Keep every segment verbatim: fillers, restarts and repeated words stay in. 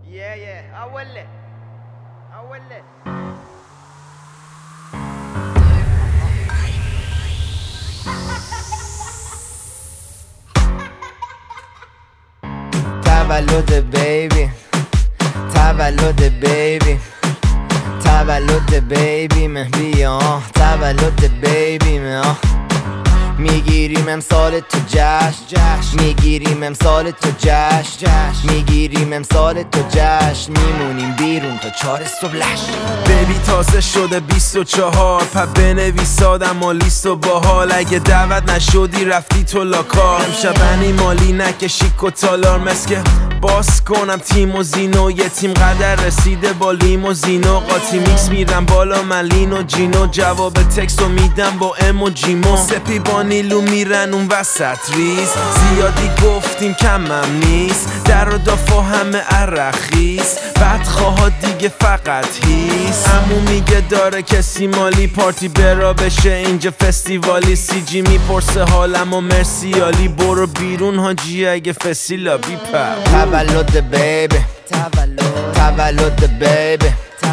Yeah, yeah, اوله اوله تولد بیبی تولد بیبی تولد بیبی مه بیا تولد بیبی مه میگیریم امسال تو جشن میگیریم امسال تو جشن میگیریم امسال تو جشن میمونیم بیرون تا چهار صبح لش. بیبی تازه شده بیست و چهار پا بنویس آدم و لیست و باحال. اگه دعوت نشدی رفتی تو لاکار. امشب انی مالی نکشی کتالار مسکه باز کنم تیم و زینو. یه تیم قدر رسیده با لیم و زینو. قاطی میکس میرم بالا ملین و جینو. جواب تکس رو میدم با ام و جیمو. سپی با نیلو میرن اون وسط ریز. زیادی گفتیم کمم نیست. در و دافا همه عرخیز. بدخواه دیگه فقط هیست. امو میگه داره کسی مالی پارتی برا بشه اینجا فستیوالی. سی جی میپرسه حالم و مرسیالی. برو بیرون حاجی اگه فسیلا بیپر. تولد بیبی تولد بیبی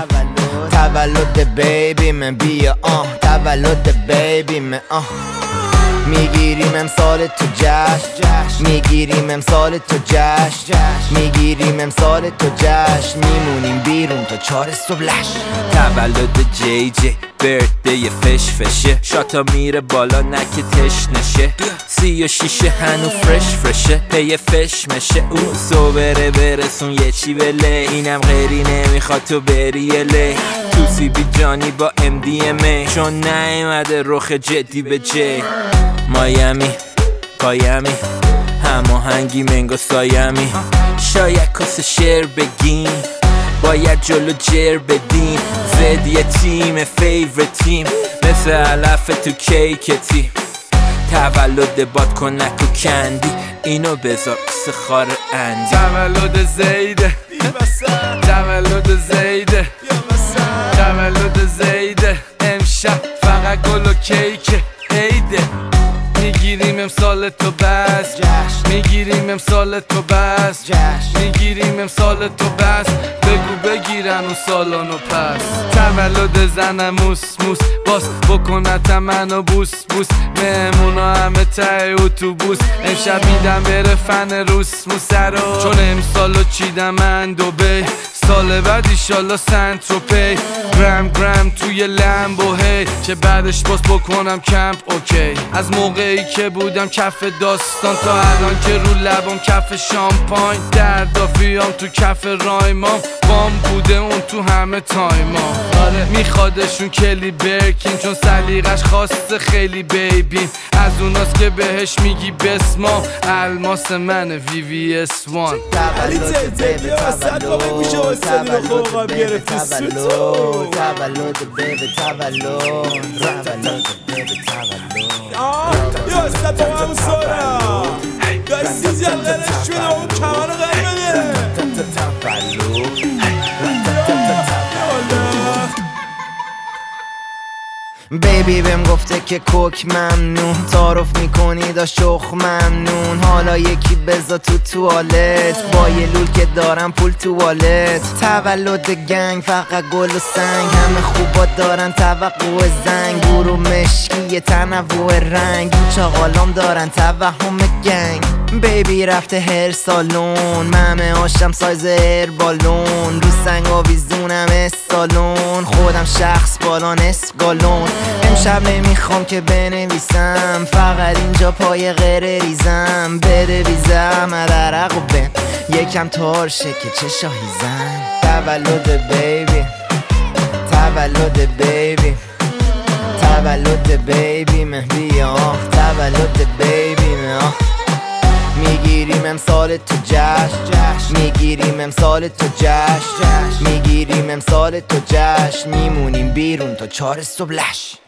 تولد بیبی من بیا آه تولد بیبی من آه میگیریم امسال تو جشن میگیریم امسال تو جشن میگیریم امسال تو جشن میمونیم بیرون تا چهار صبح لش. تولد جی جی برده فش فشه. شاتا میره بالا نکه تش نشه. سی و شیشه هنو فرش فرشه. پی فش مشه اون سو بره برسون یه چی بله. اینم غیری نمیخواد تو بری لی. تو سی بی جانی با ام دی ام ای. چون نیومده رخ جدی به جی. مایمی پایمی هماهنگی منگو سایمی. شاید کس شعر بگیم باید جلو جر بدیم. زد یه تیم فیور تیم مثل علف تو کیک تیم. تولد باد کنک و کندی اینو بذار کس خار اندی. تولد زیده تولد زیده تولد زیده امشب فقط گل و کیک عیده. میگیریم امسال تو بس میگیریم امسال تو بس میگیریم امسال تو بس. بگو بگیرن اون سالانو پس. تولد زنم موس موس باس بکنت منو بوس بوس. مهمونا همه ته اتوبوس. امشب میدم بره فن روس موسرو. چون امسالو چیدم من دوبی. سال بعد ایشالا سنتروپی. گرم گرم توی لمبو هی. که بعدش باز بکنم کمپ اوکی. از موقعی که بودم کف داستان تا الان که رو لبم کف شامپاین. دردافیام تو کف رایمام. بام بوده اون تو همه تایمام. آره میخوادشون کلی برکین چون سلیقش خواسته خیلی بیبین. از اوناست که بهش میگی بسما. الماس من وی وی اس وان. تولد بیبی تولد تولد بیبی تولد تولد بیبی تولد تولد بیبی تولد. یا استاد با هم سورا دستی جلدش شده اون کمان رو غیر بده. بیبی بهم گفته که کوک ممنون. تعارف میکنی دا شخ ممنون. حالا یکی بزا تو توالت با یه لول که دارم پول توالت. تولد گنگ فقط گل و سنگ. همه خوبا دارن توقع زنگ. برو مشکی تنوع رنگ. این چاقالام دارن توهم گنگ. بیبی رفته هر سالون. ممه هاشم سایز هر بالون. رو سنگ آویزونم استالون. خودم شخص بالان اسگالون. امشب نمیخوام که بنویسم. فقط اینجا پای غیر ریزم. بده ویزم عرق و بن یکم تارشه که چه شاهیزم. تولد بیبی تولد بیبی تولد بیبی مه بیا تولد بیبی مه. میگیریم امسال تو جشن میگیریم امسال تو جشن میگیریم امسال تو جشن میمونیم بیرون تا چهار صبح لش.